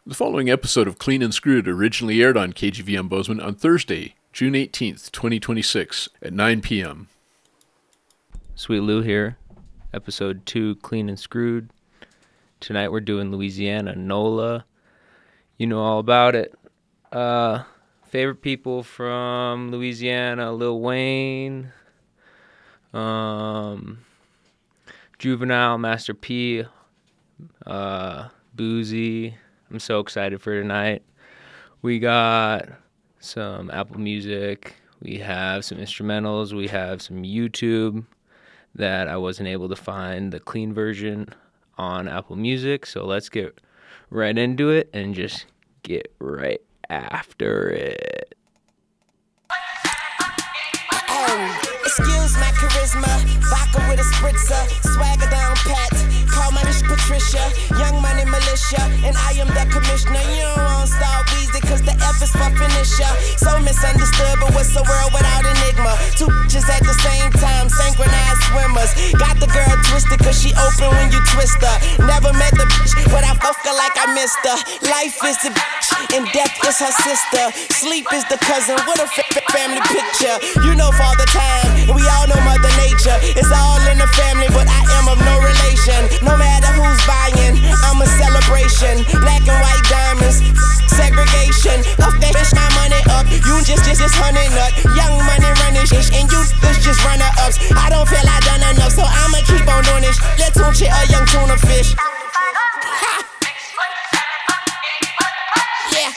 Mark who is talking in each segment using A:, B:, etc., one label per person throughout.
A: The following episode of Clean and Screwed originally aired on KGVM Bozeman on Thursday, June 18th, 2026 at 9 p.m.
B: Sweet Lou here, episode 2, Clean and Screwed. Tonight we're doing Louisiana, NOLA. You know all about it. Favorite people from Louisiana, Lil Wayne, Juvenile, Master P, Boozy. I'm so excited for tonight. We got some Apple Music, we have some instrumentals, we have some YouTube that I wasn't able to find the clean version on Apple Music. So let's get right into it and just get right after it.
C: Excuse my charisma, vodka with a spritzer, swagger down pat, call my niche Patricia, young money militia, and I am the commissioner. You don't want to start Weezy, cause the F is for finisher. So misunderstood, but what's the world without enigma? Two bitches at the same time, synchronized swimmers. Got the girl twisted, cause she open when you twist her. Never met the bitch, but I fuck her like I missed her. Life is the bitch, and death is her sister. Sleep is the cousin, what a family picture. You know Father Time, and we all know Mother Nature. It's all in the family, but I am of no relation. No matter who's buying, I'm a celebration. Black and white diamonds, segregation. Puff that bitch, my money up. You just honey nut. Young money running shit, and you just runner ups. I don't feel I done enough, so I'ma keep on doing this. Let's tunch it, a young tuna fish. Yeah.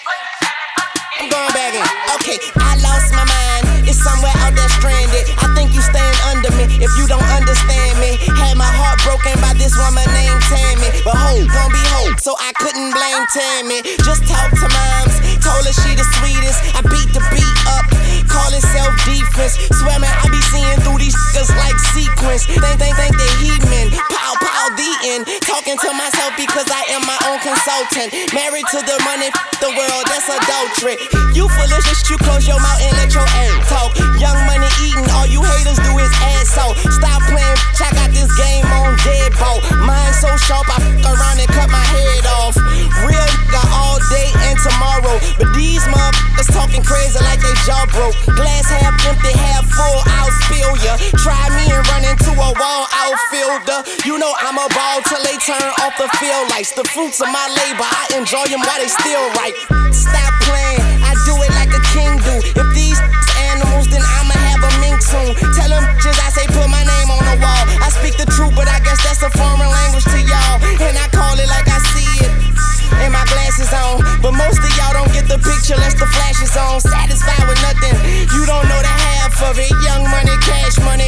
C: I'm going back in. Okay, I lost my mind. It's somewhere out there stranded. I think you stand under me if you don't understand me. Had my heart broken by this woman named Tammy, but hope gon' be hope, so I couldn't blame Tammy. Just talk to moms, told her she the sweetest. I beat the beat up, call it self-defense. Swear man, I be seeing through these niggas like sequence. Think they heathen, pow the end. Talking to myself because I am my own consultant. Married to the money, the world, that's adultery. You foolish, you close your mouth and let your ass talk. Young money eating, all you haters do is ass so. Stop playing, I got this game on deadbolt. Mine so sharp, I fuck around and cut my head off. Real nigga all day and tomorrow, but these motherfuckers talking crazy like they jaw broke. Glass half empty, half full, I'll spill ya. Try me and run into a wall outfielder. You know I'm a ball till they turn off the field lights. The fruits of my labor, I enjoy them while they still ripe. Stop playing, I do it like a king do. If these animals, then I'ma have a mink soon. Tell them just I say put my name on the wall. I speak the truth, but I guess that's a foreign language to y'all, and I call it like I see it. And my glasses on, but most of y'all don't get the picture unless the flash is on. Satisfied with nothing, you don't know the half of it. Young money, cash money.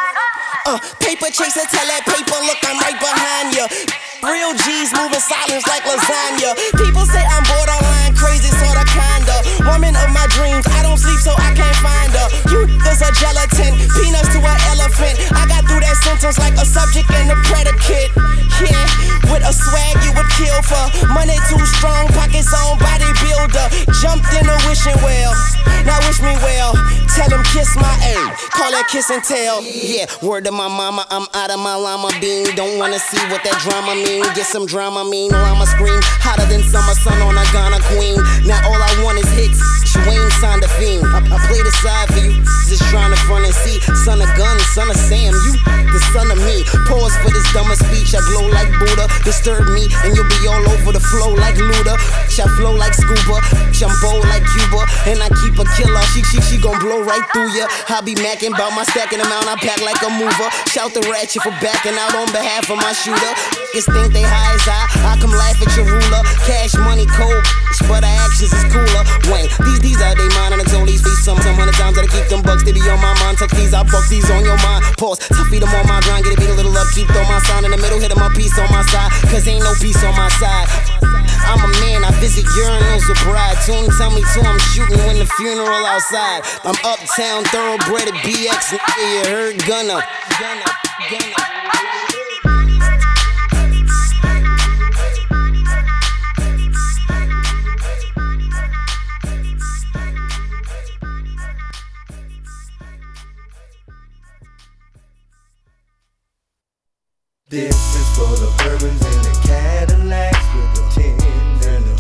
C: Paper chaser, tell that paper, look, I'm right behind ya. Real G's moving silence like lasagna. People say I'm borderline crazy, sorta kinda. Woman of my dreams, I don't sleep so I can't find her. You niggas are gelatin, peanuts to an elephant. I got through that sentence like a subject and a predicate. Yeah, with a swag you would kill for. Money too strong, pockets on bodybuilder. Jumped in a wishing well, now wish me well. Tell him kiss my A, call that kiss and tell. Yeah, word to my mama, I'm out of my llama bean. Don't wanna see what that drama mean. Get some drama mean, llama scream hotter than summer sun on a Ghana queen. Now all I want is hits, Wayne signed a fiend. I play the side for you, just trying to front and see. Son of gun, son of Sam, you the son of me. Pause for this dumber speech, I glow like Buddha. Disturb me and you'll be all over the flow like Luda. I flow like scuba, jumbo like Cuba, and I keep a killer. She gon' blow right through ya. I be macking bout my stacking amount, I pack like a mover. Shout the ratchet for backing out on behalf of my shooter. Niggas think they high as I come laugh at your ruler. Cash money cold, but our actions is cooler. Wayne, these out they mind, and I told these feet some 100 times that I keep them bucks, they be on my mind. Tuck these, I buck these on your mind. Pause, feed them on my grind, get a beat a little upkeep, throw my sign in the middle, hit my piece on my side, cause ain't no peace on my side. I'm a man, I visit urinals with bride. Tune tell me to, I'm shooting when the funeral outside. I'm uptown, thoroughbred at BX, you heard Gunna.
D: This is for the bourbons and the Cadillacs with the tins and the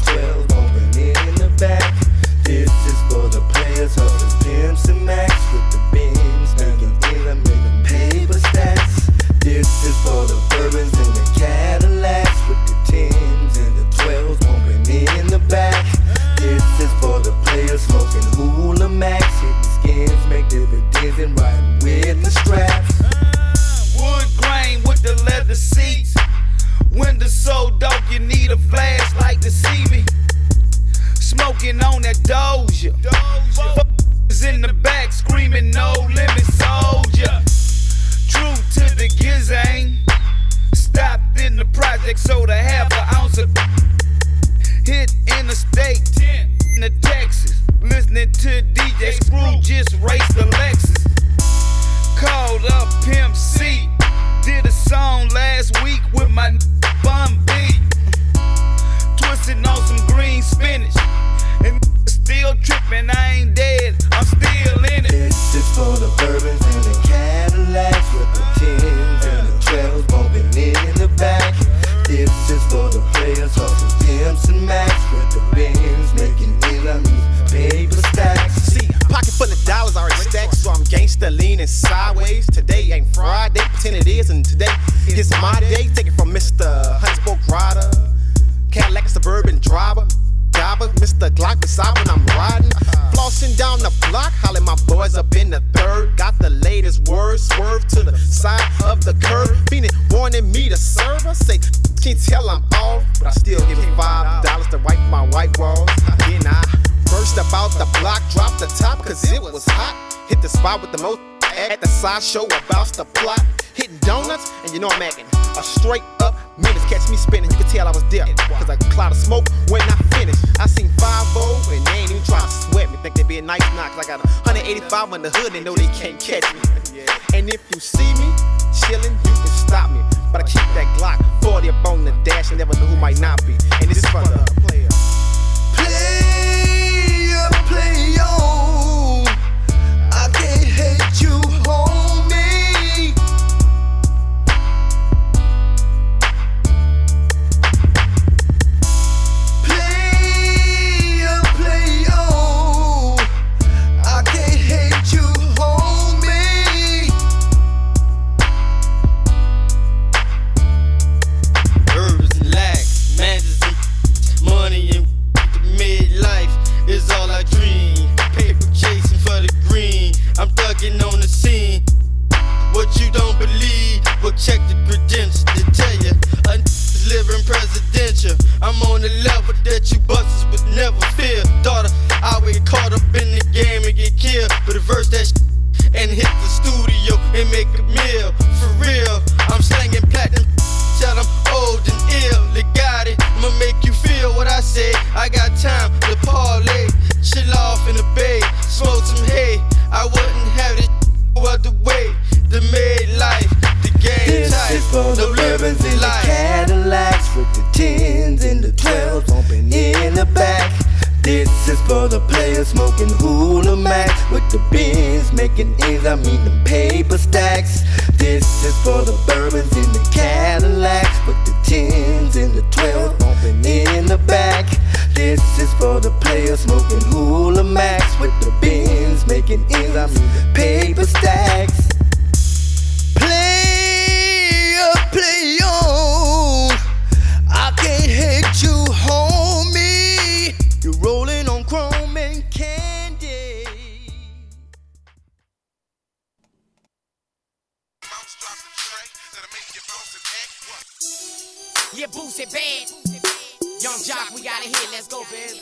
D: Doja. F***ers in the back screaming no limit soldier. True to the gizang. Stopped in the project, sold a half an ounce of hit interstate in the Texas. Listening to DJ Screw just raced the Lexus. Called up Pimp C. Did a song last week with my Bun B. Twisting on some green spinach. And still tripping, I ain't dead, I'm still in it.
E: This is for the bourbons and the Cadillacs with the 10s and the 12s bumping in the back. This is for the players hustling Pimps and Max with the Benz making enemies paper stacks.
F: See, pocket full of dollars already stacked, so I'm gangsta leaning sideways. Today ain't Friday, pretend it is, and today is my day. Take it from Mr. Huntspoke Rider, Cadillac Suburban driver. Mr. Glock beside when I'm riding. Flossing down the block, hollering my boys up in the third. Got the latest word, swerve to the side of the curb. Phoenix wanting me to serve her. Say, can't tell I'm off, but I still give it $5 to wipe my white walls. Then I burst about the block, dropped the top cause it was hot. Hit the spot with the most at the side show about the plot. Hitting donuts, and you know I'm acting a straight up minutes. Catch me spinning, you can tell I was there cause a cloud of smoke when I finished. I seen 5-0 and they ain't even try to sweat me. Think they be a nice knock cause I got 185 on the hood, they know they can't catch me. And if you see me chillin', you can stop me. But I keep that Glock 40 up on the dash, and never know who might not be. And this is for the player.
E: Play on. I can't hate you, homie. Play on. I can't hate you, homie.
G: Herbs and lax, managers and money and the midlife is all I dream. Paper chasing for the green. I'm thugging on the scene. What you don't believe, well check the credentials to tell you. A is living presidential. I'm on the level that you busters would never fear. Daughter, I would get caught up in the game and get killed. But reverse that and hit the studio and make a meal. For real, I'm slanging platinum till I'm old and ill. Legati, I'ma make you feel what I say. I got time to parlay, chill off in the bay, smoke some hay. I wouldn't have it other way. The made life, the game tight.
E: This is for the ribbons in the Cadillacs with the 10s and the 12s bumping in the back. This is for the players smoking Hula Max with the Benz making ends, I mean them paper stacks. This is for the bourbons in the Cadillacs with the 10s and the 12s bumping in the back. This is for the players smoking Hula Max with the Benz making ends, I mean the paper stacks. Play on. I can't hate you, homie. You're rolling on chrome and candy.
C: Yeah, Boosie bad. Young Jock, we gotta hit. Let's go, baby.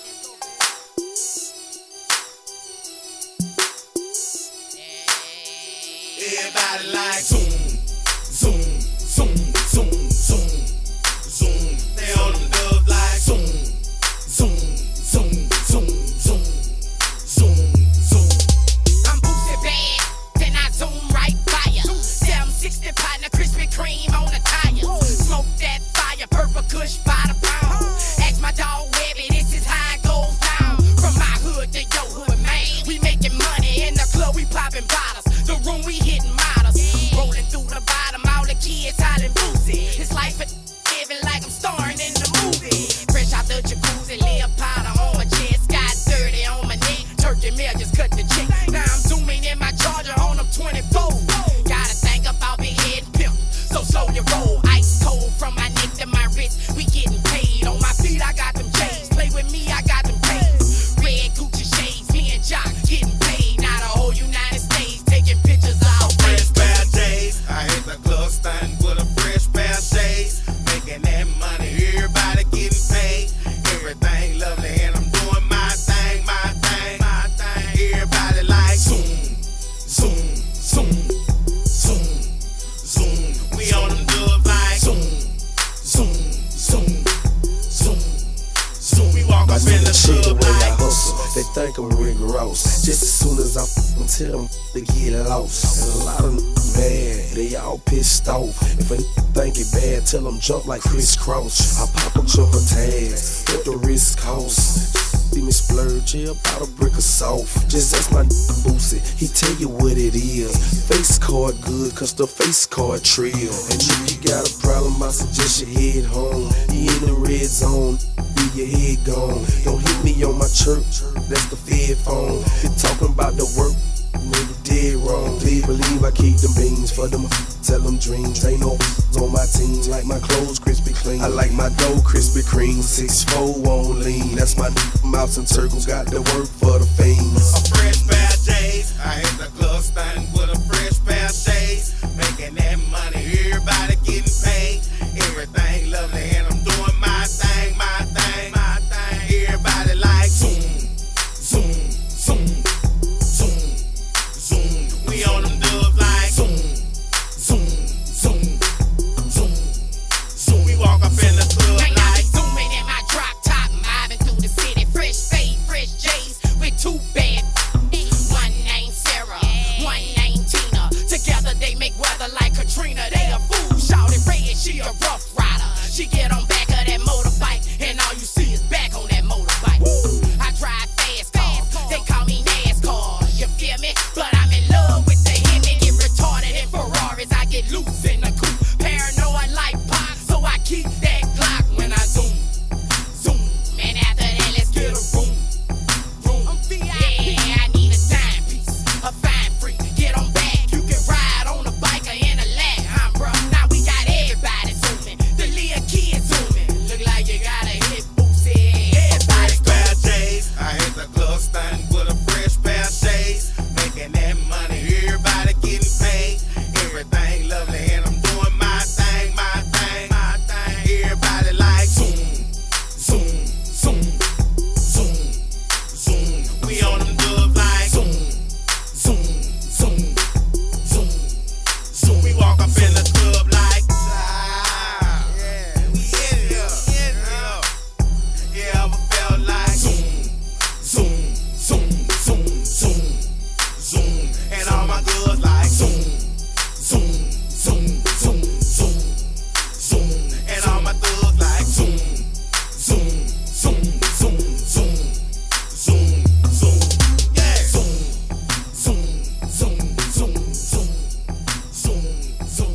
E: Everybody like zoom, zoom, zoom, zoom, zoom, zoom. They on them dubs like zoom, zoom, zoom, zoom, zoom, zoom, zoom.
C: I'm Boosie bad, then I zoom right by ya. 760 partner, Krispy Kreme on the tire. Smoke that fire, purple kush by the pound. Ask my dog Webby, this is how it goes down. From my hood to your hood, man. We making money in the club, we popping bottles. The room we hitting models. Rolling through
G: in the
E: Shit, the
G: club
E: way I
G: like.
E: hustle, they think I'm Rick Ross. Just as soon as I tell them they get lost. And a lot of mad, they all pissed off. If a think it bad, tell them jump like crisscross. I pop a jumper tags, what the risk costs. See me splurge, yeah, about a brick of salt. Just ask my Boosie, he tell you what it is. Face card good, cause the face card trill. And if you got a problem, I suggest you head home. You in the red zone, leave your head gone. Don't hit me on my church, that's the Fed phone. You talking about the work, nigga dead wrong. Please believe I keep them beans for them, tell them dreams. Ain't no on my team, like my clothes crispy clean. I like my dough crispy cream, 6'4" on lean. That's my mouse and circles, got the work for the fiends.
G: A fresh pair of J's, I hit the club standing with a fresh pair of shades. Making that money, everybody getting paid. Everything lovely and I'm doing my thing, my thing, my thing. Everybody like zoom, zoom, zoom, zoom, zoom. We on them dubs like zoom, zoom, zoom, zoom, zoom. We walk up in the club like
H: zooming in my drop top, mobbing through the city. Fresh fade, fresh J's with two bad. One named Sarah, one named Tina. Together they make weather like Katrina. They a fool, shouted red, she a rough rider. She get on back of that motorbike, and all you see is back on that motorbike. I drive fast cars, they call me NASCAR. You feel me? But I'm in love with the Hemi. Get retarded in Ferraris, I get loose in the coupe. Paranoid like Pac, so I keep that Glock when I zoom, zoom. And after that, let's get a room, room. Yeah, I need a timepiece, a fine freak. Get on back, you can ride on a bike or in a lag, huh, bro? Now we got everybody zooming, the little kids zooming. Look like you got a hit Boosie. Everybody
G: fresh pair of J's. I hit the club standing with a fresh pair of shades. Making that money, everybody getting paid. Everything lovely and I'm doing my thing, my thing, my thing. Everybody like zoom, zoom, zoom, zoom, zoom. We on them dubs like zoom, zoom, zoom, zoom, zoom. We walk up in the club like yeah, we in it up, yeah, I felt like zoom, zoom, zoom, zoom, zoom, zoom. And all my girls like zoom, zoom, zoom, zoom, zoom, zoom. And all my thugs like zoom, zoom, zoom, zoom, zoom, zoom, zoom. Yeah, zoom, zoom, zoom, zoom, zoom, zoom, zoom.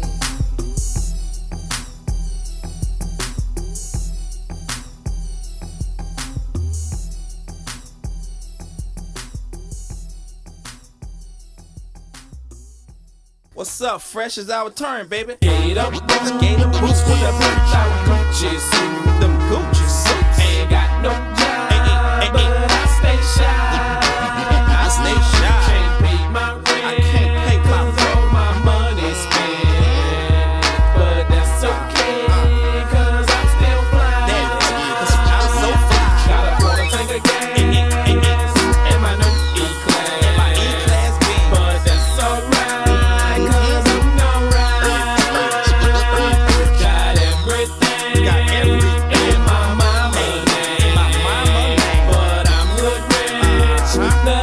G: What's up? Fresh is our turn, baby. Skate up, skate up, boots with the birch out. Gucci suit, them Gucci suits. Ain't got no job, but I stay shy. I stay shy. Can't pay my rent. I can't pay my rent. All my money spent, but that's okay, cause I'm still fly. Cause I'm so fly. Got a quarter tank of gas and my new E-Class. And my E-Class B. But that's alright. Got everything in my mama name, but I'm good rich.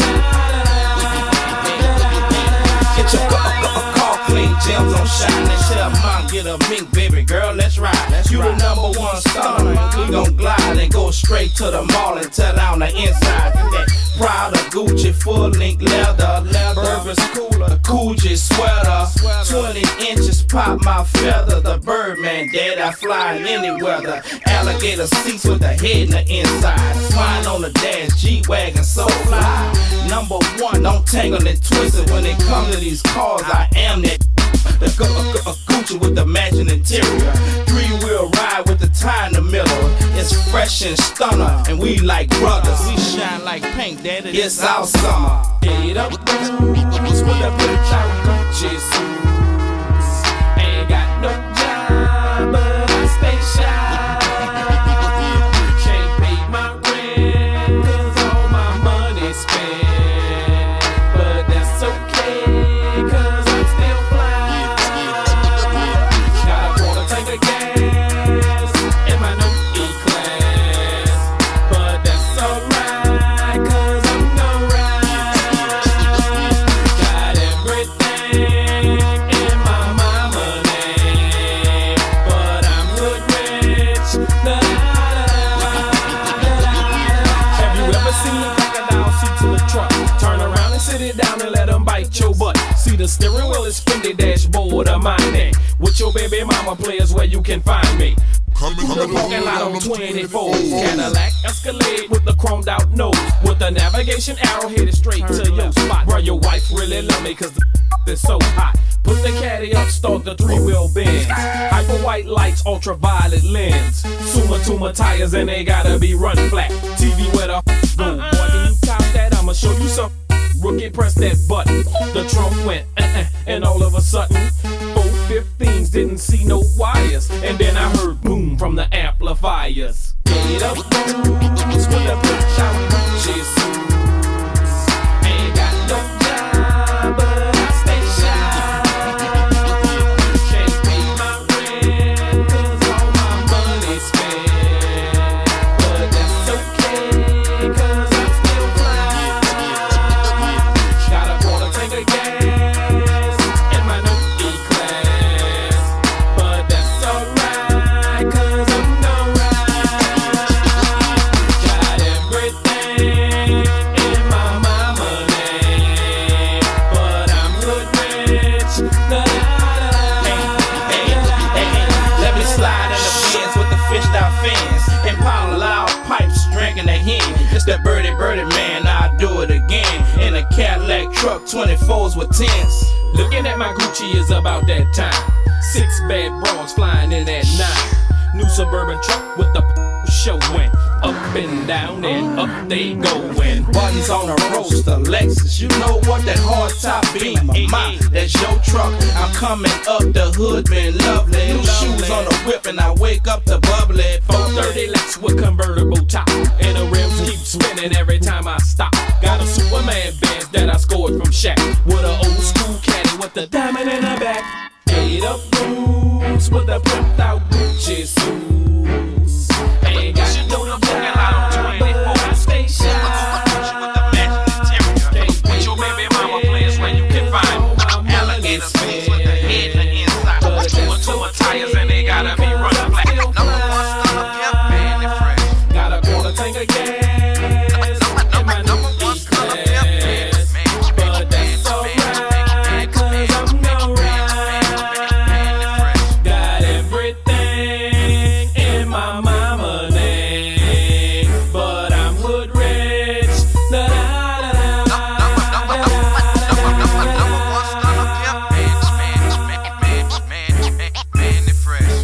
G: Get your car clean, gems on shine, and tell mom get a mink, baby girl, let's ride. You the number one stunner, we gon' glide and go straight to the mall and tear down the inside. That Prada, Gucci, full link leather, Burberry's cooler, Coogee sweater, 20 inches pop my feather. The Birdman, dead, I fly in any weather. Alligator seats with the head in the inside. Swine on the dash, G-Wagon, so fly. Number one, don't tangle and twist it. When it comes to these cars, I am that. The Gucci with the matching interior. 3-wheel ride with the tie in the middle. It's fresh and stunner, and we like brothers. We shine like paint, daddy. It's our summer. Get up, boots with the bitch out. Gucci suits. Ain't got no job, but I stay shy. Can't pay my rent, cause all my money spent. But that's okay, cause I'm still fly. Got a quarter tank of gas in my new E-Class. But that's
I: sit it down and let them bite your butt. See, the steering wheel is Fendi, dashboard of mine. With your baby mama players where you can find me. The parking lot on 24, Cadillac Escalade with the chromed out nose, with the navigation arrow headed straight to your spot. Bro, your wife really love me cause the is so hot. Put the caddy up, start the three-wheel Benz. Hyper white lights, ultraviolet lens. Suma tires and they gotta be run flat. TV where the go. Boy, can you cop that? I'ma show you some. Rookie, press that button. The trunk went and all of a sudden 415s didn't see no wires, and then I heard boom from the amplifiers. Get up, booms with the bitch out. Jesus, ain't got no job, but I stay shy. Can't pay my rent 'cause all my money's spent, but that's okay 'cause I'm still fly. Got a quarter tank of gas in my new E-Class, but that's alright 'cause I'm gonna ride. Got everything in my mama name, but I'm good rich.
J: Let me slide in the Benz with the fished out fins and pile loud pipes, drinking the hen. It's that birdie man, I'll do it again. In a Cadillac truck, 24s with 10s.
I: Looking at my Gucci is about that time. 6 bad bras flying in at 9. New suburban truck with the showing. Up and down and up they going.
J: Buttons on a roaster, Lexus. You know what, that hard top beam. That's your truck. I'm coming up the hood, been lovely. New shoes on the whip and I wake up to bubbly.
I: 430 Lex with convertible top, and the rims keep spinning every time I stop. Got a Superman Benz that I scored from Shaq, with an old school caddy with the diamond in the back. 8 up boots with the flipped out Gucci suits. Ain't got no job, but I stay shy.
J: With your baby mama players where you can find alligator face with the head and the inside. Two tires and they gotta be running black. Number 1 stunner, pimp, man, they fresh.
I: Got a quarter tank of gas in my new E-Class, but that's alright 'cause I'm gonna ride. Got everything in my mama name, but I'm hood rich. Da da da da.
J: Number 1 stunner, pimp, man, they fresh.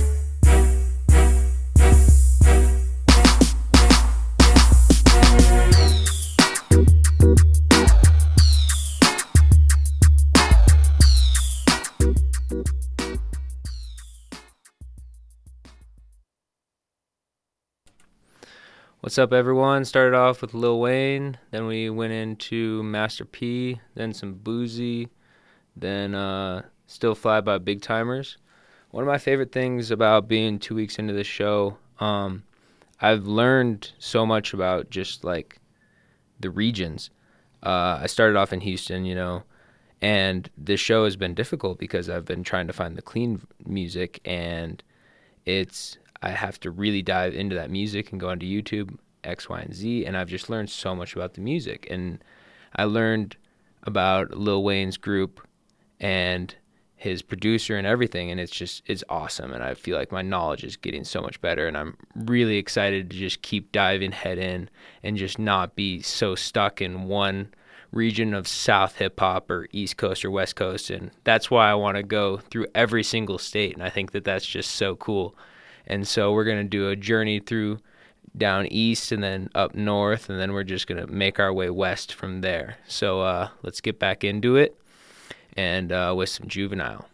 B: What's up, everyone? Started off with Lil Wayne, then we went into Master P, then some Boozy, then Still Fly by Big Timers. One of my favorite things about being 2 weeks into this show, I've learned so much about just like the regions. I started off in Houston, and this show has been difficult because I've been trying to find the clean music, and I have to really dive into that music and go onto YouTube, X, Y, and Z, and I've just learned so much about the music. And I learned about Lil Wayne's group and his producer and everything, and it's awesome. And I feel like my knowledge is getting so much better, and I'm really excited to just keep diving head in and just not be so stuck in one region of South hip-hop or East Coast or West Coast. And that's why I want to go through every single state, and I think that that's just so cool. And so we're going to do a journey through down east and then up north, and then we're just going to make our way west from there. So let's get back into it, and with some Juvenile.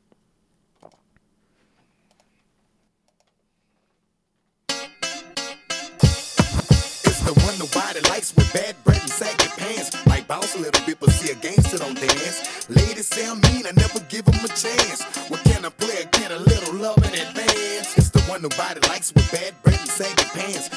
K: It's the one nobody likes, with bad breath and saggy pants. Might bounce a little bit, but see a gangster don't dance. Ladies say I'm mean, I never give them a chance. What can I play? Get a little love in advance. It's the one nobody likes, with bad breath and saggy pants. Might bounce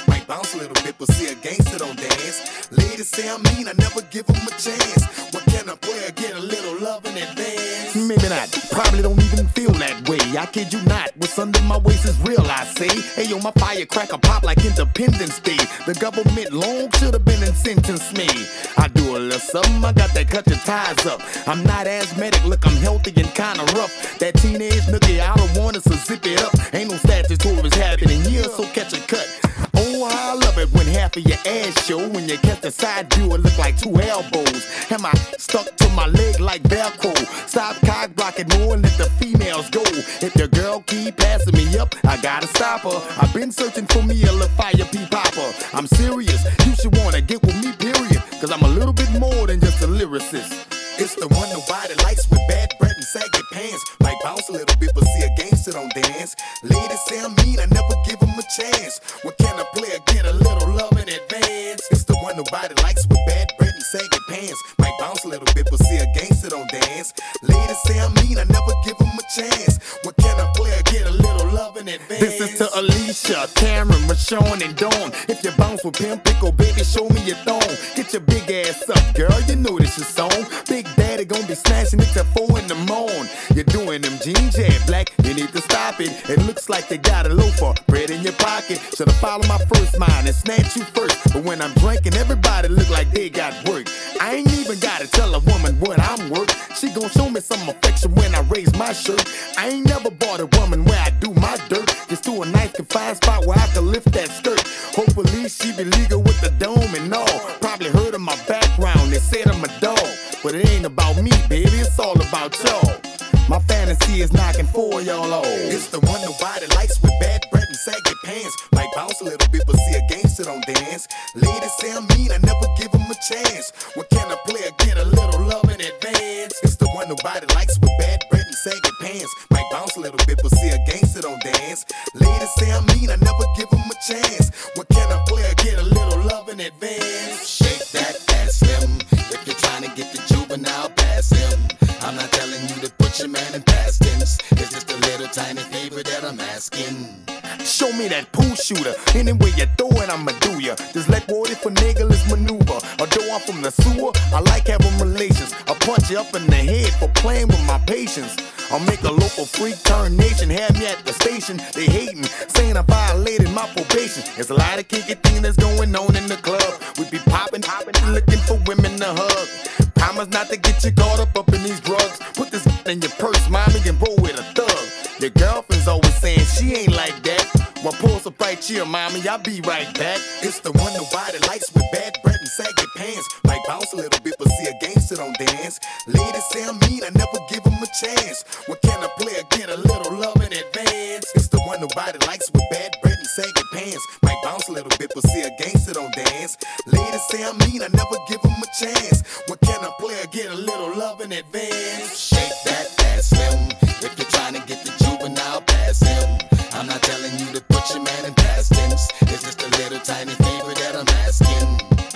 K: bounce a little bit, but see a gangster don't dance. Ladies say I'm mean, I never give them a chance. What can a player get a little love in advance?
E: Maybe not, probably don't even feel that way. I kid you not, what's under my waist is real, I say. Hey yo, my firecracker pop like Independence Day. The government long should have been and sentenced me. I do a little something, I got that cut your ties up. I'm not asthmatic, look, I'm healthy and kinda rough. That teenage nookie, I don't want us to zip it up. Ain't no statutory happening here, so catch a cut. Oh, I love it when half of your ass show. When you catch the side view, it look like two elbows. Am I stuck to my leg like Velcro? Stop cock blocking more and let the females go. If your girl keep passing me up, I gotta stop her. I've been searching for me a little fire pea popper. I'm serious, you should wanna get with me, period. Cause I'm a little bit more than just a lyricist.
K: It's the one nobody likes with bad breath and saggy pants. Might bounce a little bit, but see a gangster don't dance. Ladies say I'm mean, I never give them a chance. What can a player get a little love in advance? It's the one nobody likes with bad breath and saggy pants. Might bounce a little bit, but see a gangster don't dance. Ladies say I'm mean, I never give them a chance. What can a player get a little love in advance?
E: This is to Alicia, Cameron, Rashawn, and Dawn. If you bounce with Pimp Pickle, baby, show me your thong. Get your big ass up, girl, you know this your song. Big Daddy gon' be smashing it till 4 in the morning. You're doing them jeans, yeah, black, you need to stop it. It looks like they got a loafer, bread in your pocket. Should've followed my first mind and snatched you first. But when I'm drinking, everybody look like they got work. I ain't even gotta tell a woman what I'm worth. She gon' show me some affection when I raise my shirt. I ain't never bought a woman where I do my dirt. Just to a nice confined spot where I can lift that skirt. Hopefully she be legal with the dome and all. Probably heard of my background, they said I'm a dog. But it ain't about me, baby, it's all about y'all. My fantasy is knocking 4 y'all off.
K: It's the one nobody likes with bad breath and saggy pants. Might bounce a little bit, but see a gangster don't dance. Ladies say I'm mean, I never give them a chance. What can a player get a little love in advance? It's the one nobody likes with bad breath and saggy pants. Might bounce a little bit, but see a gangster don't dance. Ladies say I'm mean, I never give them a chance. What can a player get a little love in advance?
E: Shake that ass, slim. If you're trying to get the juvenile, pass him. I'm not telling you to put your man in past tense. It's just a little tiny favor that I'm asking. Show me that pool shooter. Anyway you throw it, I'ma do ya. Just let Wardy for niggas maneuver. Although I'm from the sewer, I like having relations. I'll punch you up in the head for playing with my patience. I'll make a local freak turn nation. Have me at the station, they hating, saying I violated my probation. There's a lot of kinky things that's going on in the club. We be popping, looking for women to hug. Promise not to get you caught up in these drugs. Put this in your purse, mommy, and roll with a thug. Your girlfriend's always saying she ain't like that. Well, pulse up right here, mommy, I'll be right back.
K: It's the one nobody likes with bad breath and saggy pants. Might bounce a little bit, but see a gangster don't dance. Ladies say I'm mean, I never give them a chance. What can a player get a little love in advance? It's the one nobody likes with bad breath and saggy pants. Might bounce a little bit, but see a gangster don't dance. Ladies say I'm mean, I never give them a chance. What can a player get a little love in advance?
E: Shake that ass, slim. If you're trying to get the juvenile, pass him. I'm not telling you to put your man in past tense. It's just a little tiny favor that I'm asking.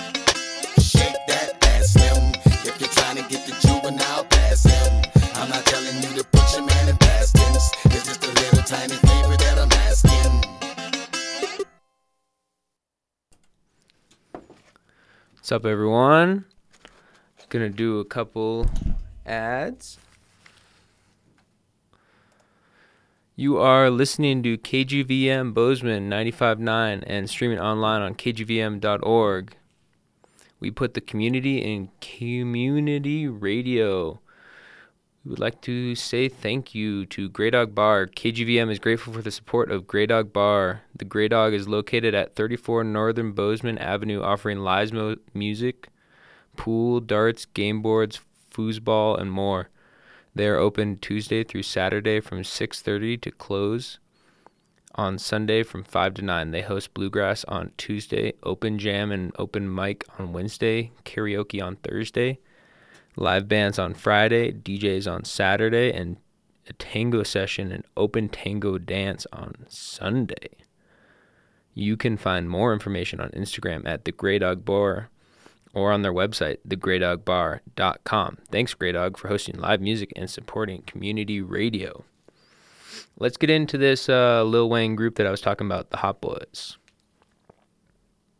E: Shake that ass, slim. If you're trying to get the juvenile, pass him. I'm not telling you to put your man in past tense. It's just a little tiny favor that I'm asking.
B: What's up, everyone? Gonna do a couple ads. You are listening to KGVM Bozeman 95.9 and streaming online on kgvm.org. We put the community in community radio. We would like to say thank you to Grey Dog Bar. KGVM is grateful for the support of Grey Dog Bar. The Grey Dog is located at 34 Northern Bozeman Avenue, offering live music, pool, darts, game boards, foosball, and more. They are open Tuesday through Saturday from 6:30 to close on Sunday from 5 to 9. They host bluegrass on Tuesday, open jam and open mic on Wednesday, karaoke on Thursday, live bands on Friday, DJs on Saturday, and a tango session and open tango dance on Sunday. You can find more information on Instagram at The Grey Dog Bar or on their website, thegreydogbar.com. Thanks, Grey Dog, for hosting live music and supporting community radio. Let's get into this Lil Wayne group that I was talking about, the Hot Boys.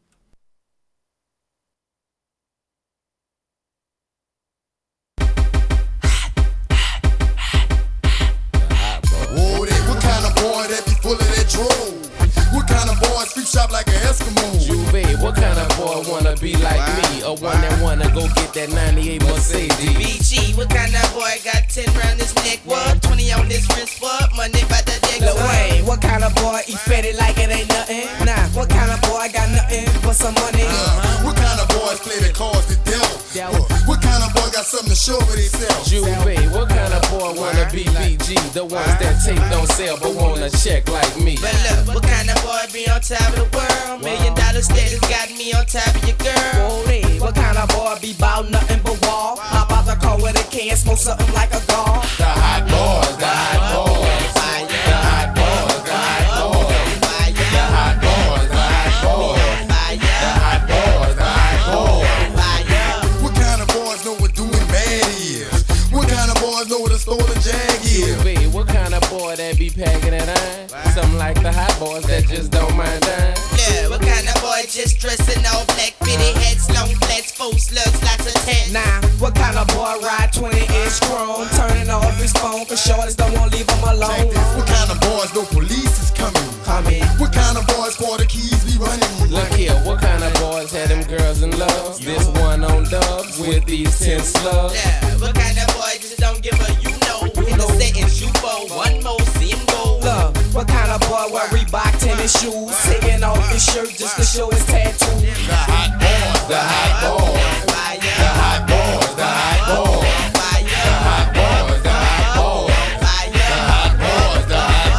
L: boy wanna be like me? Or one that wanna go get that 98 Mercedes?
H: BG, what kind of boy got 10 round his neck? What? 20 on this wrist? What? Money by the dick?
M: Lil Wayne, what kind of boy eat fetty like it ain't nothing? Nah, what kind of boy got nothing but some money?
K: What kind of boys play the cards the devil? What kind of boy got something to show for themselves?
L: Juvie, what kind of boy wanna be BG? The ones that tape don't sell but wanna check like me.
H: But look, what kind of boy be on top of the world? $1 million status got me on top of your girl.
M: What kind of boy be bout nothing but wall? Hop out the car with a can, smoke something like a gall.
L: The hot boys, the hot boys. The hot boys, the hot boys. The hot boys, the hot boys. The hot boys, the hot boys.
K: What kind of boys know what doing bad is? What kind of boys know what a stolen jag is?
L: Juvie, what kind of boy that be packing that iron? Something like the hot boys that just don't mind dying.
H: Yeah, what kind of boy just dressing all black, fitted hats, long flats, full slugs, lots of tats?
M: Nah, what kind of boy ride 20-inch chrome, turning off his phone, cause shorties don't wanna leave him alone?
K: What kind of boys know police is coming? What kind of boys for the keys be running?
L: Look here, what kind of boys had them girls in love? This one on dubs with these 10 slugs.
H: Yeah, what kind of boy just don't give a you know? In the settings you for one more, see him go.
M: Look, what kind of boy wear Reebok tennis shoes, taking off his shirt just to show his tattoo?
K: The hot boys,
L: the hot boys. The hot boys, the hot boys. The hot boys, the hot boys. The hot boys, the hot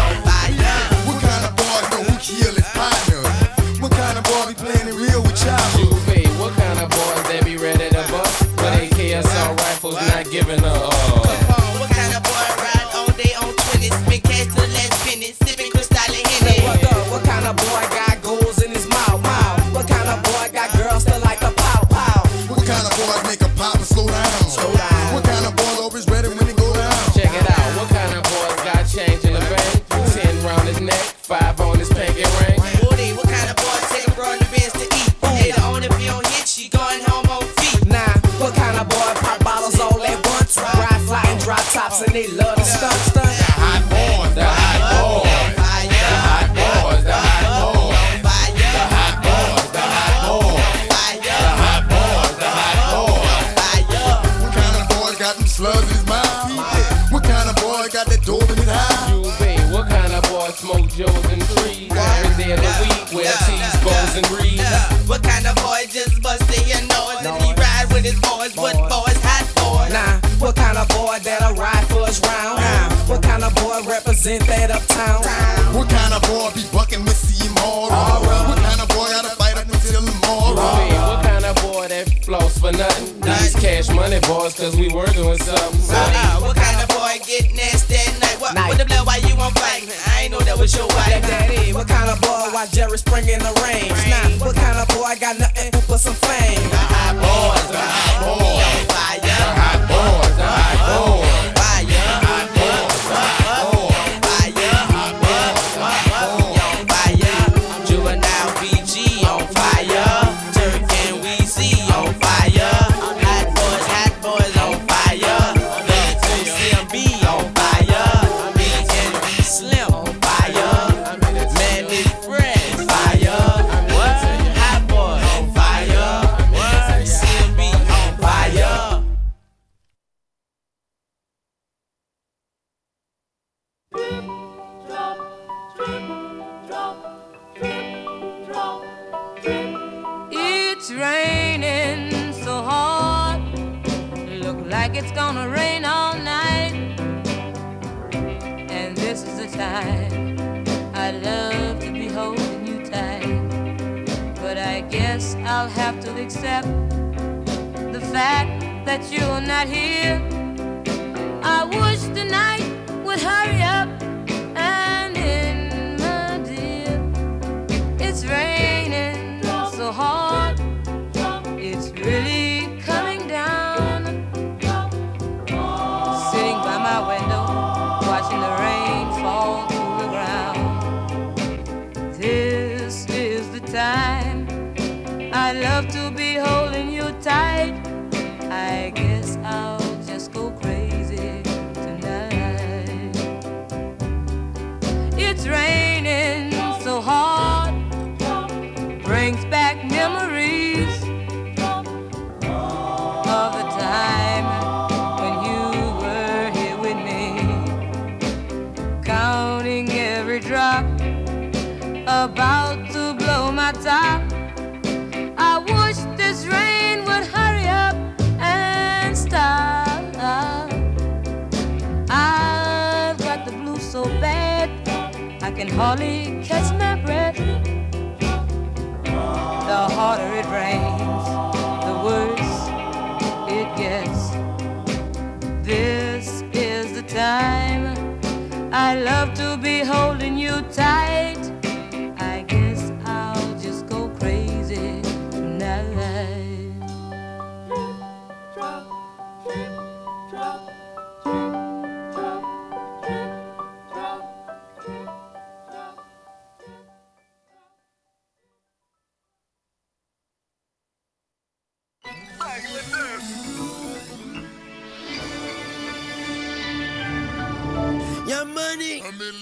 L: boys.
K: What kind of boys know who kill his partner? What kind of boy be playing it real with y'all?
L: Juvie, what kind of boys that be ready to bust? But AKSR rifles not giving a
H: What kind of boy ride all day on 20s, spin cash to the last minute, sipping Cristal and Henny?
M: What kind of boy got goals in his mouth? What kind of boy got girls that like a pow pow?
K: What kind of boys make a pop and slow down? What kind of boy always ready when it go down?
L: Check it out, what kind of boys got change in the bank? 10 round his neck, 5 on his pinky ring.
H: What kind of boy take a broad in the Benz to eat? Later on if you don't hit, she going home on feet.
M: Nah, what kind of boy pop bottles all at once? Ride fly and drop tops and they love to stunt.
L: The hot boys, the hot boys. The hot boys, the hot boys. The hot boys, the hot boys. The hot boys, the hot boys.
K: What kind of boy got them slugs in his mouth? What kind of boy got that dope in his eye?
L: Juvie, what kind of boy smoke Joes and trees? Every day of the week, wear tees, bows and greaves.
H: What kind of boy just busting your nose and he ride with his boys? What boys, hot boys?
M: Nah, what kind of boy that'll ride for his round? What kind of boy represent that uptown?
K: What kind of boy be bucking with Seymour? What kind of boy gotta fight up until tomorrow?
L: Juvie, what kind of boy that floss for nothing? These cash money boys, cause we working with something.
H: What kind of boy get nasty at night? What the blood, why you won't fight? I ain't know that was your wife.
M: Daddy, what kind of boy watch Jerry Springer in the rain? Nah, what kind of boy got nothing but some fame?
L: The hot boys, the hot boys. The hot boys, the hot boys.
H: Juvenile BG on fire, Turk and Weezy on fire, hot boys on fire, CMB on fire, BNB Slim on fire, Man is Fresh fire, hot boys on fire, CMB on fire.
N: It's raining so hard, look like it's gonna rain all night. And this is the time I love to be holding you tight. But I guess I'll have to accept the fact that you're not here. I wish the night would hurry up and end, my dear. It's raining so hard, it's really coming down. Sitting by my window, watching the rain fall to the ground. This is the time I love to be holding you tight. I guess I'll just go crazy tonight. It's raining so hard, brings back memories of the time when you were here with me, counting every drop about to blow my top. I wish this rain would hurry up and stop. I've got the blues so bad I can hardly catch my breath. The harder it rains, the worse it gets. This is the time I love to be holding you tight. I guess I'll just go crazy tonight.
E: Your money.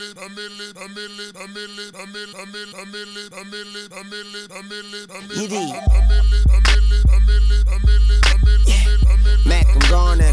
C: Mac, I'm gone.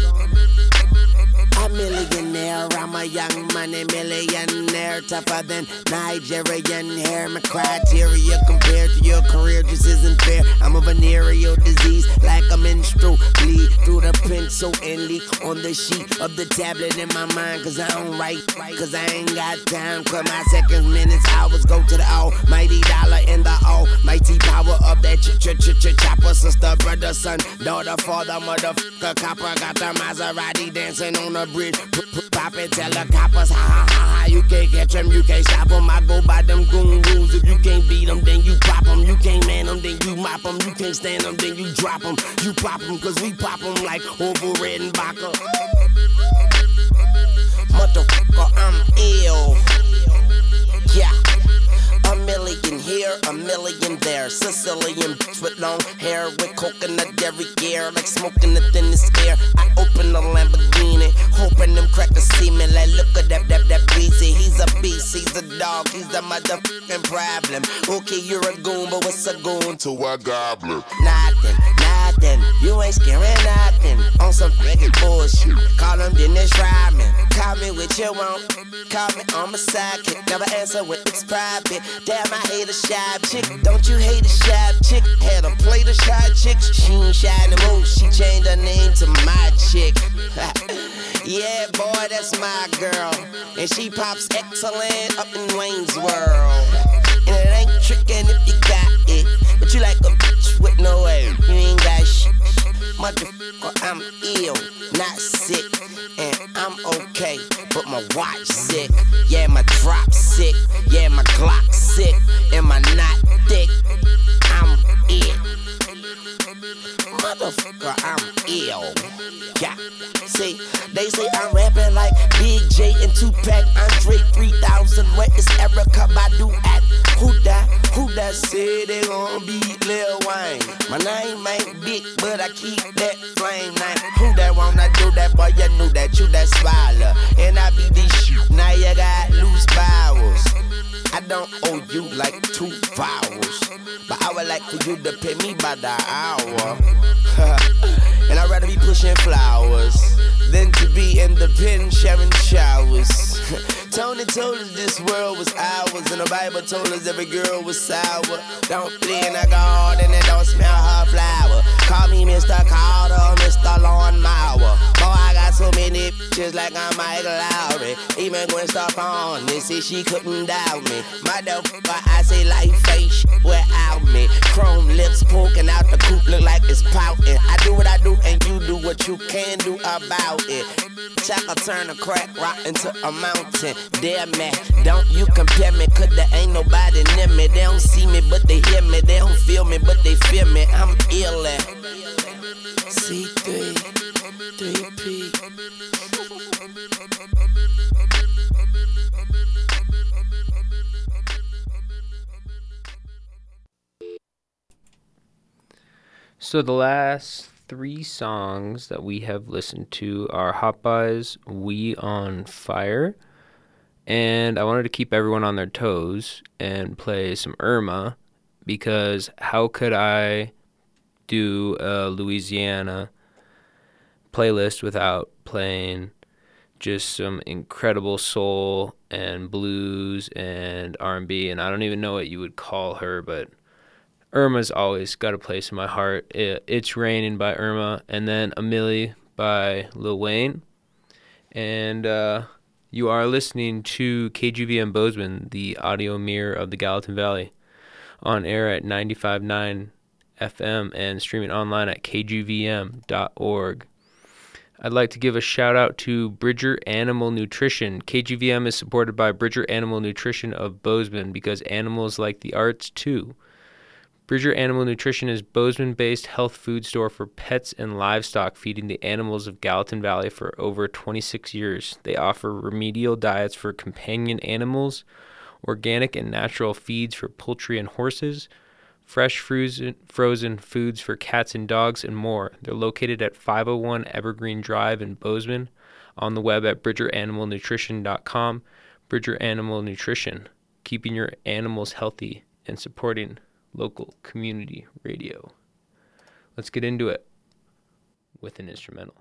C: A millionaire, I'm a young money millionaire, tougher than Nigerian hair. My criteria compared to your career just isn't fair. I'm a venereal disease, like a menstrual bleed through the pencil and leak on the sheet of the tablet in my mind. Cause I don't write, cause I ain't got time. Cause my seconds, minutes, hours go to the almighty dollar and the almighty power of that chopper. Sister, brother, son, daughter, father, motherfucker, copper. Got the Maserati dancing on the bridge. Pop it, tell the coppers, ha ha ha ha. You can't catch them, you can't stop them. I go by them goon rules. If you can't beat them, then you pop them. You can't man them, then you mop them. You can't stand them, then you drop them. You pop them, cause we pop them like Orville Redenbacher. Motherfucker, I'm ill. Yeah. A million here, a million there. Sicilian bitch with long hair, with coconut dairy gear, like smoking the thinnest air. I open the Lamborghini, hoping them crackers see me. Like, look at that breezy. He's a beast, he's a dog, he's a motherfucking problem. Okay, you're a goon, but what's a goon to a goblin? Nothing. You ain't scaring nothing. On some friggin' bullshit. Call him Dennis Rodman. Call me what you want. Call me on my sidekick. Never answer when it's private. Damn, I hate a shy chick. Don't you hate a shy chick? Had a plate of shy chicks. She ain't shy no more. She changed her name to my chick. Yeah, boy, that's my girl. And she pops excellent up in Wayne's World. And it ain't trickin' if you got it. But you like a bitch with no air. You ain't got shit. Motherfucker, I'm ill, not sick. And I'm okay, but my watch sick. Yeah, my drop sick. Yeah, my Glock sick. And my knot thick. I'm ill. Motherfucker, I'm ill. Yeah, see, they say I'm rapping like Big J and Tupac. Andre 3000, where is Erykah Badu at? Who that said they gon' beat Lil Wayne? My name ain't big, but I keep that flame name. Who that wanna do that, boy? You knew that, you that swallow. And I be this shit, now you got loose bowels. I don't owe you like 2 vowels, but I would like for you to pay me by the hour. And I'd rather be pushing flowers than to be in the pen sharing showers. Tony told us this world was ours, and the Bible told us every girl was sour. Don't play in the garden and don't smell her flower. Call me Mr. Carter, Mr. Lawnmower. Boy, I got so many bitches like I'm Michael Lowry. Even Gwen Stefani said she couldn't doubt me. Motherfucker, I say life ain't shit without me. Chrome lips poking out the coop look like it's pouting. I do what I do and you do what you can do about it. Chaka turn a crack rock into a mountain. Damn man, don't you compare me, cause there ain't nobody near me. They don't see me, but they hear me. They don't feel me, but they feel me. I'm ill at C3, 3P.
B: So the last 3 songs that we have listened to are Hot Buys, We on Fire, and I wanted to keep everyone on their toes and play some Irma because how could I do a Louisiana playlist without playing just some incredible soul and blues and R&B, and I don't even know what you would call her, but Irma's always got a place in my heart. It's Raining by Irma, and then A Milli by Lil Wayne. And you are listening to KGVM Bozeman, the audio mirror of the Gallatin Valley, on air at 95.9 FM and streaming online at kgvm.org. I'd like to give a shout out to Bridger Animal Nutrition. KGVM is supported by Bridger Animal Nutrition of Bozeman because animals like the arts too. Bridger Animal Nutrition is Bozeman-based health food store for pets and livestock, feeding the animals of Gallatin Valley for over 26 years. They offer remedial diets for companion animals, organic and natural feeds for poultry and horses, fresh frozen foods for cats and dogs, and more. They're located at 501 Evergreen Drive in Bozeman, on the web at bridgeranimalnutrition.com. Bridger Animal Nutrition, keeping your animals healthy and supporting local community radio. Let's get into it with an instrumental.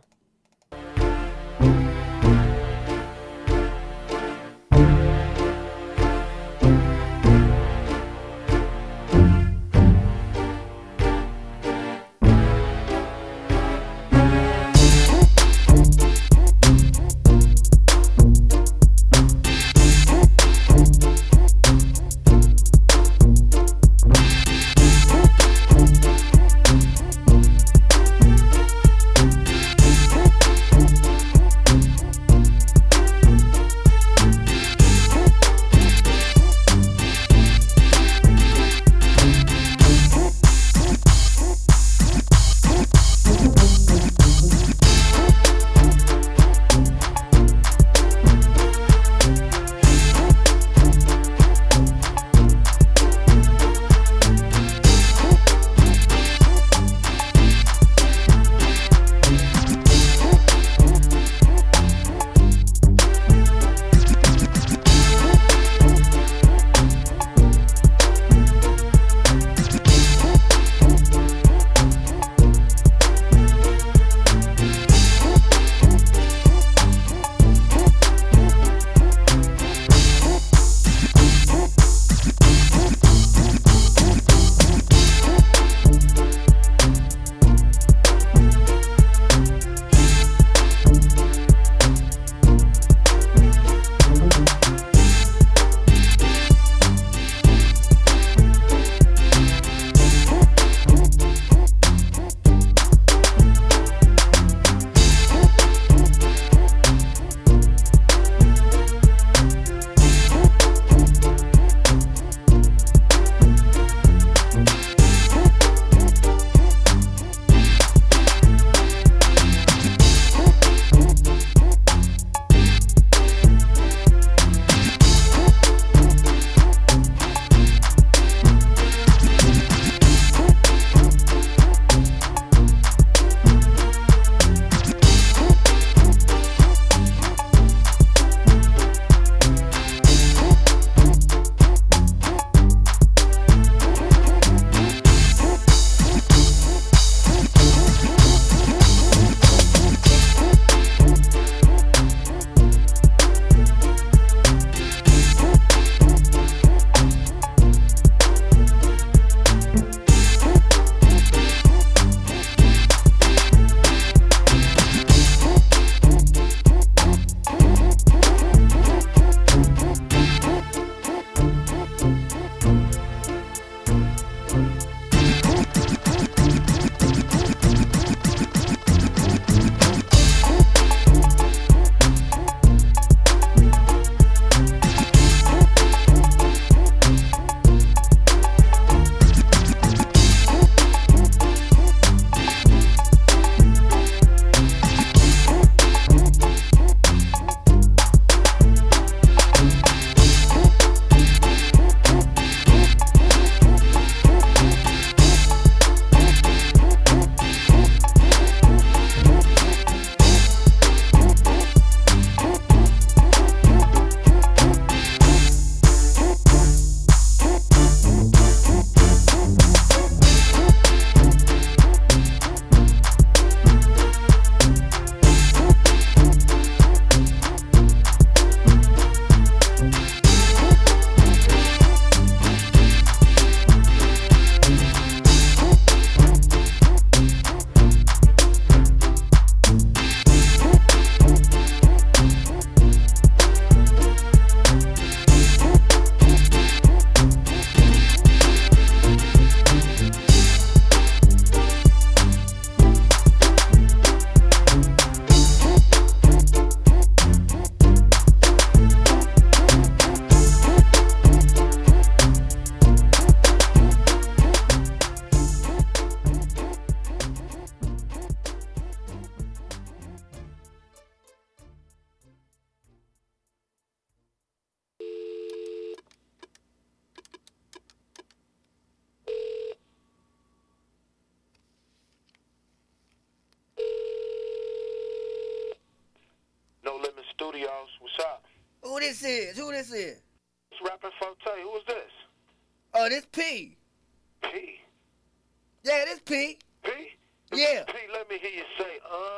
O: studios. What's up?
E: Who this is?
O: It's Rappin' Forte. Who is this?
E: Oh, this P.
O: P?
E: Yeah, this P.
O: P?
E: Yeah.
O: P, let me hear you say,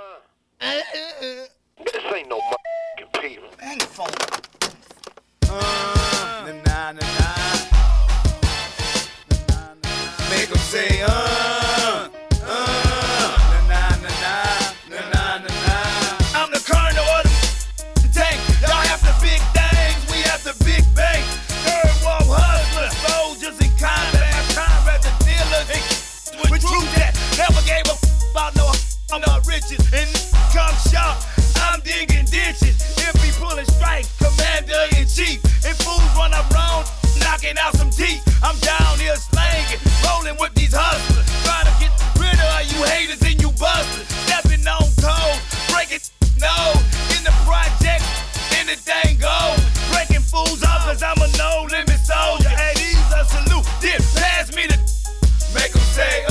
O: This ain't no motherfucking P.
E: Hang the phone.
D: Make them say, I'm the colonel of the tank. Y'all have the big things, we have the big bank. Third world hustlers, soldiers in combat, combat the dealers. With truth that never gave a about no riches. And come short, I'm digging ditches. If he pulling strike, commander in chief. If fools run around, knocking out some teeth. I'm down here slanging, rolling with these hustlers. Trying to get rid of you haters and you busters. Stepping on toes, breaking nose. In the project, anything goes. Breaking fools off cause I'm a no-limit soldier. Hey, these a salute, then pass me the make them say,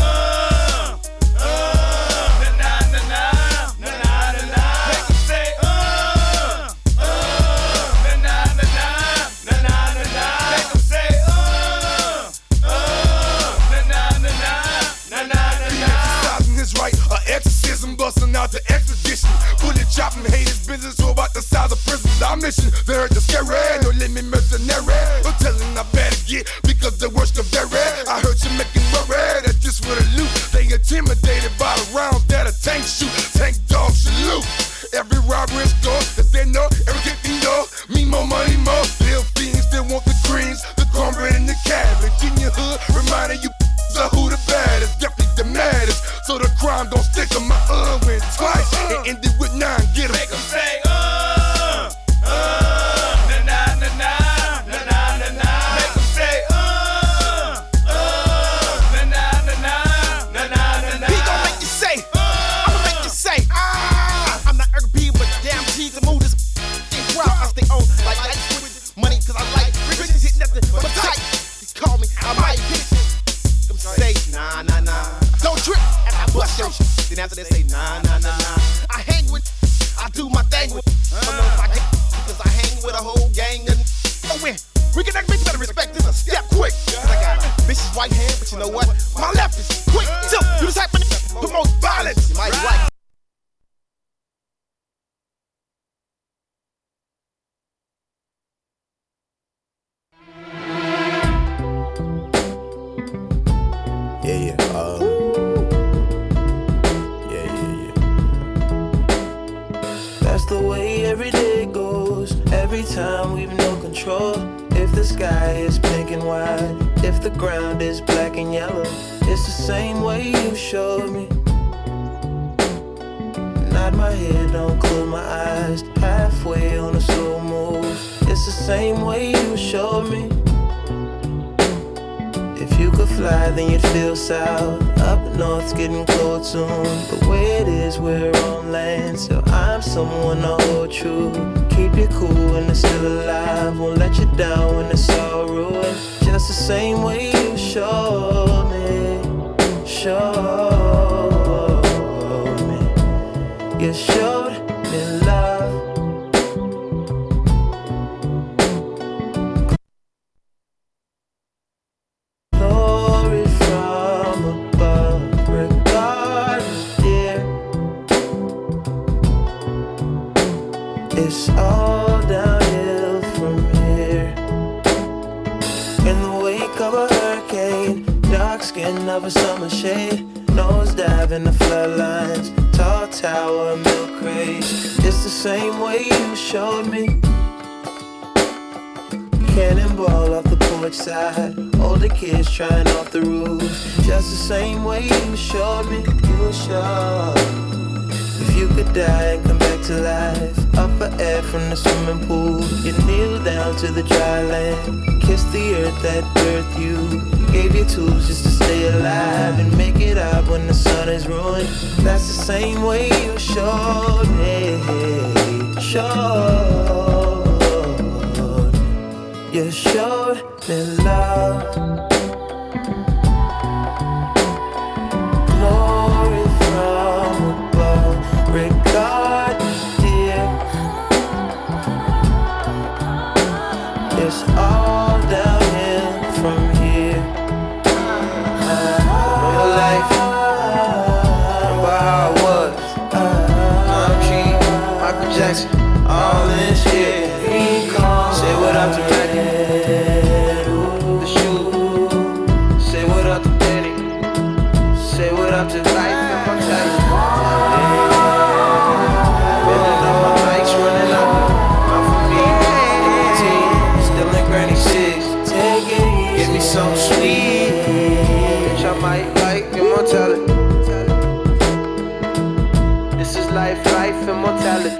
K: busting out the expedition, bullet chopping haters, business all about the size of prisons. Our mission, they heard the scary, no limit mercenary. No telling I better get because the worst of their red. I heard you making worry that this for the loot. They intimidated by the rounds that a tank shoot. Tank dogs salute. Every robbery is gone, cause they know everything they know. Me more money more. Little fiends still want the greens, the cornbread and the cabbage. In your hood, reminding you of who the baddest, definitely the maddest. So the crime don't stick to my went twice and ended with 9. Get 'em.
D: Make 'em say, na na na na na na na. Make 'em say, na na na na na na na.
F: He gon' make you say, I'ma make you say, I'm not Erg but damn G's to move this crowd. I stay on like ice with money cause I like bitches hit nothing but tight. Call me, I might hit it. Say, nah, nah, nah. Don't trip as I bust your shit. Then after they say, nah, nah, nah, nah. I hang with, I do my thing with. I don't know if I get because I hang with a whole gang of oh, win. We can act bitch better respect this a step quick. Cause I got a vicious right hand, but you know what? My left is quick. So, you the type of nigga promote violence. You might be right.
P: That's the way every day goes. Every time we've no control. If the sky is pink and white, if the ground is black and yellow, it's the same way you showed me. Nod my head, don't close my eyes. Halfway on a slow move. It's the same way you showed me. If you could fly, then you'd feel south. Up north's getting cold soon. The way it is, we're on land. So I'm someone to hold true. Keep you cool when it's still alive. Won't let you down when it's all ruined. Just the same way you showed me. Showed me. You showed me love. It's all downhill from here. In the wake of a hurricane, dark skin of a summer shade, nose dive in the floodlines, tall tower, milk crates. It's the same way you showed me. Cannonball off the porch side, older kids trying off the roof. Just the same way you showed me. You were sure. If you could die and come back to life, up for air from the swimming pool, you kneel down to the dry land, kiss the earth that birthed you, gave you tools just to stay alive and make it out when the sun is ruined. That's the same way you showed me, you showed me love. Glory from above. Regard me, dear. life, immortality. This is life, immortality.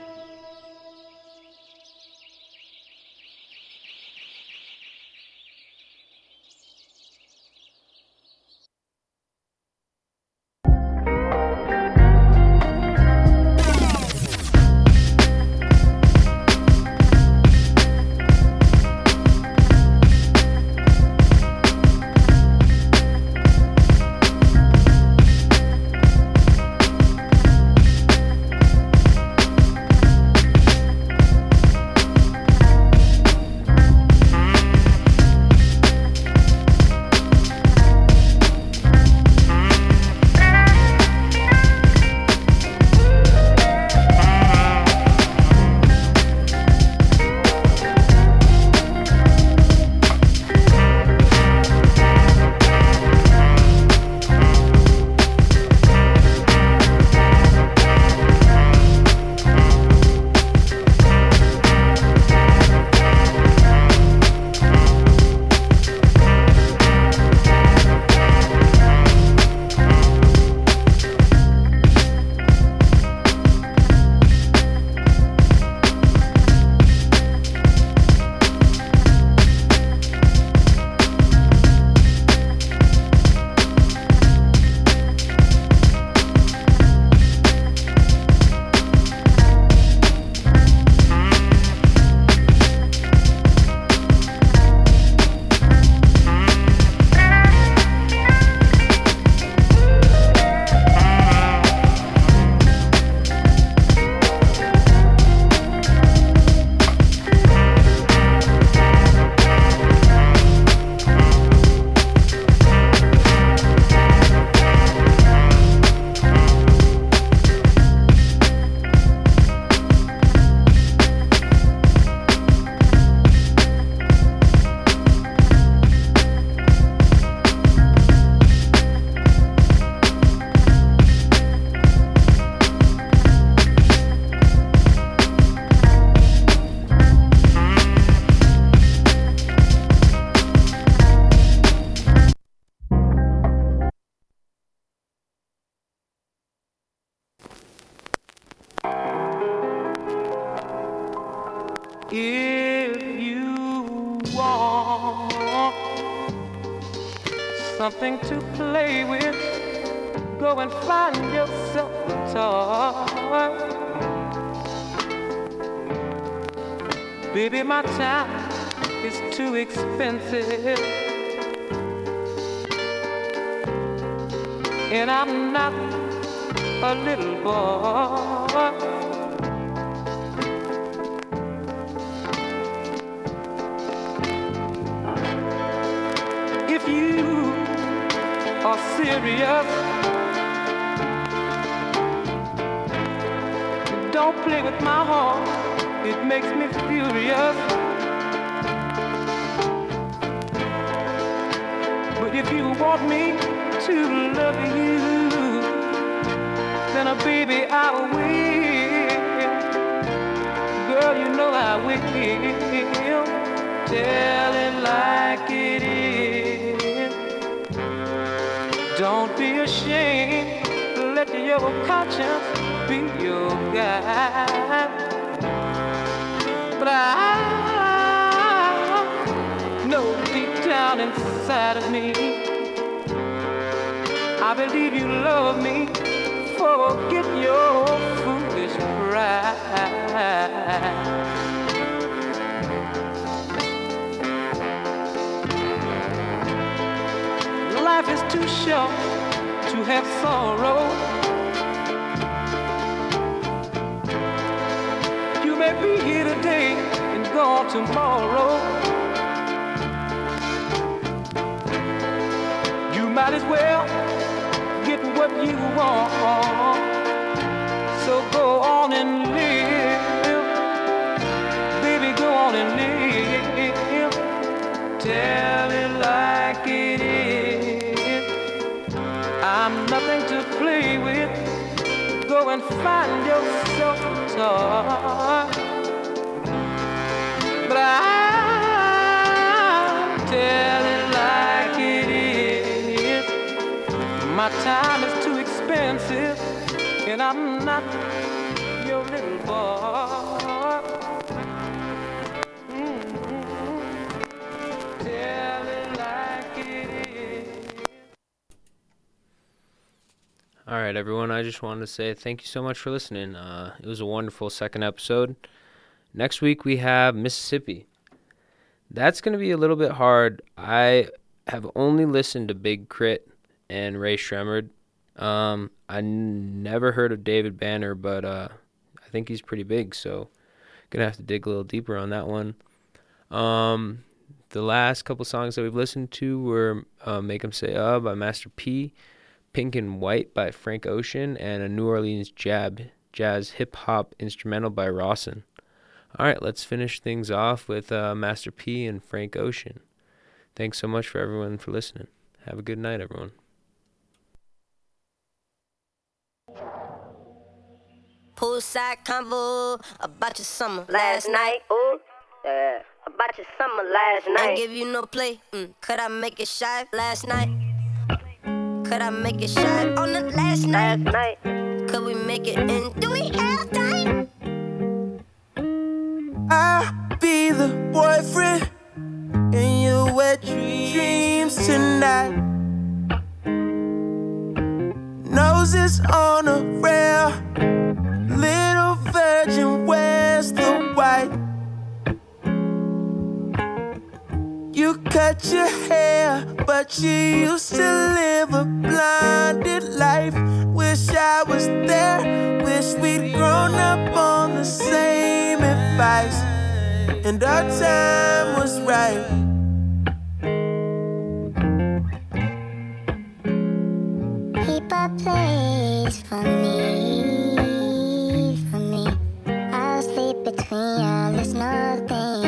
Q: If you want something to play with, go and find yourself a toy. Baby, my time is too expensive, and I'm not a little boy. If you are serious, don't play with my heart, it makes me furious. But if you want me to love you, then baby I will. Girl, you know I will. Tell it like it is. Don't be ashamed, let your conscience be your guide. But I know deep down inside of me, I believe you love me. Forget your foolish pride. Life is too short to have sorrow. You may be here today and gone tomorrow. You might as well get what you want. So go on and live, baby, go on and live. Tell it like it is. I'm nothing to play with. Go and find yourself a toy. But I tell it like it is. My time is too expensive, and I'm not your little boy. Tell it like it is.
B: All right, everyone. I just wanted to say thank you so much for listening. It was a wonderful second episode. Next week we have Mississippi. That's going to be a little bit hard. I have only listened to Big Crit and Ray Shremmerd. I never heard of David Banner, but I think he's pretty big, so gonna have to dig a little deeper on that one. The last couple songs that we've listened to were Make 'Em Say by Master P, Pink and White by Frank Ocean, and a New Orleans jazz hip-hop instrumental by Rawson. All right, let's finish things off with Master P and Frank Ocean. Thanks so much for everyone for listening. Have a good night, everyone.
R: Poolside convo about your summer last night. Ooh, yeah. About your summer last night. I give you no play. Could I make it shy last night? Could I make it shy on the last night? Could we make it in? Do we have time?
E: I'll be the boyfriend in your wet dreams tonight. Noses on a rail, little virgin, where's the white? You cut your hair, but you used to live a blinded life. Wish I was there, wish we'd grown up on the same advice, and our time was right.
S: Keep a place for me, I'll sleep between y'all, it's nothing.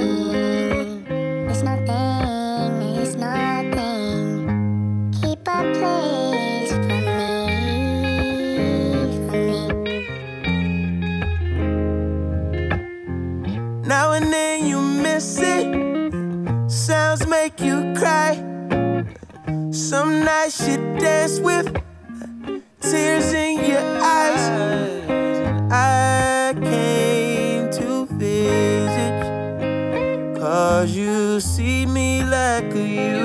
S: It's nothing, it's nothing. Keep a place for me.
E: Now and then you miss it, sounds make you cry. Some nights you dance with tears in your eyes. I came to visit, 'cause you see me like a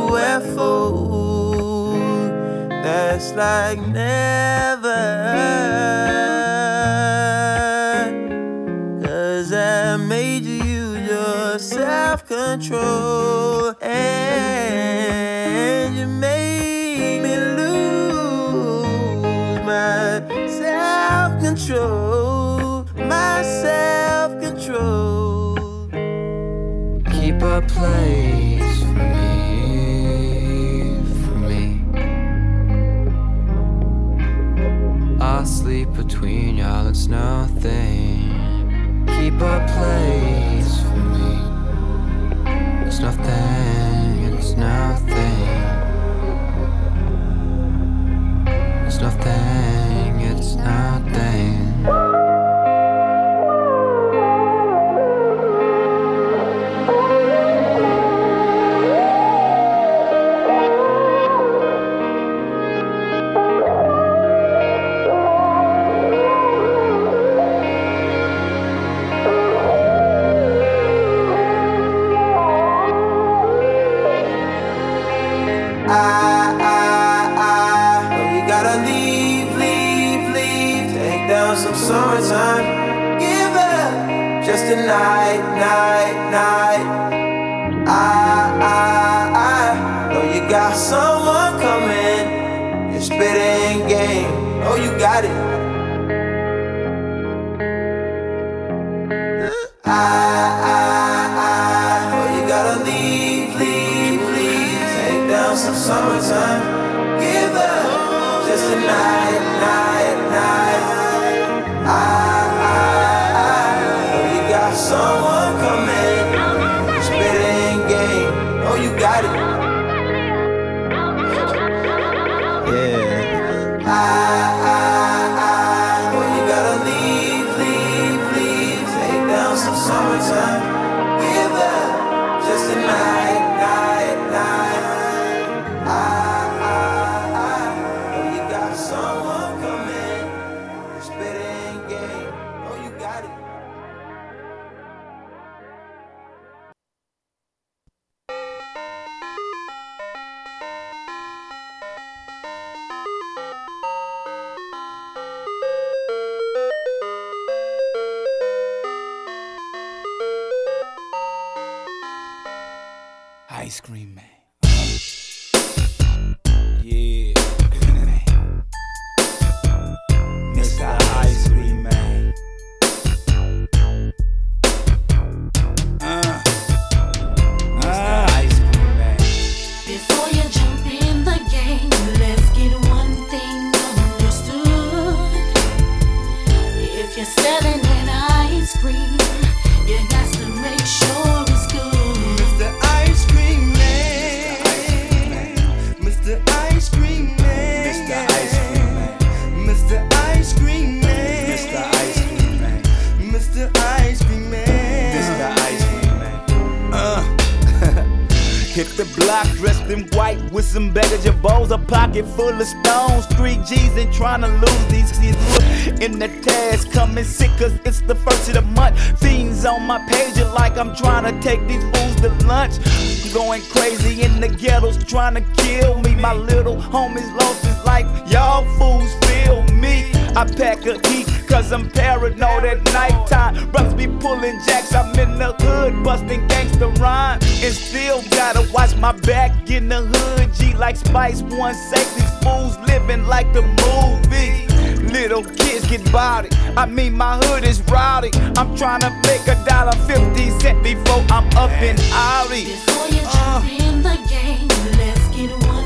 E: UFO. That's like never, 'cause I made you use your self-control, and you made me lose my self-control, my self-control.
P: Keep a place for me. I'll sleep between y'all, it's nothing. Keep a place for me. It's nothing, it's nothing. It's nothing, it's nothing.
E: Summertime, give it up, just a night. I know you got someone coming. You're spitting game, oh you got it. I know you gotta leave. Take down some summertime, give it up, just a night. I know you got someone coming, spitting game, oh you got it. Yeah. I know you gotta leave. Take down some summertime, give up, just a night. I
L: Ice Cream Man. Yeah. Mr. Ice Cream Man. Mr. Ice Cream Man.
T: Before you jump in the game, let's get one thing understood. If you're selling that ice cream, you got to make sure it's good.
E: Mr. Ice Cream Man. Mr. Ice Cream Man.
L: Mr. Ice Cream Man.
E: Mr. Ice Cream Man.
L: Mr. Ice Cream Man.
E: Mr. Ice Cream Man.
L: Mr. Ice Cream Man.
U: Hit the block dressed in white with some baggage of bows, a pocket full of stones, 3 G's and trying to lose these kids in the task, coming sick cause it's the first of the month. Fiends on my page are like I'm trying to take these fools to lunch. I'm going crazy in the ghettos trying to kill me. My little homies lost his life, y'all fools feel me. I pack a heat cause I'm paranoid at nighttime. Brothers be pulling jacks, I'm in the hood busting gangsta rhyme. And still gotta watch my back in the hood. G like Spice One Safe, these fools living like the movie. Little kids get body, I mean my hood is rowdy. I'm trying to make $1.50 before I'm up in Audi.
T: Before you jump in the game, let's get one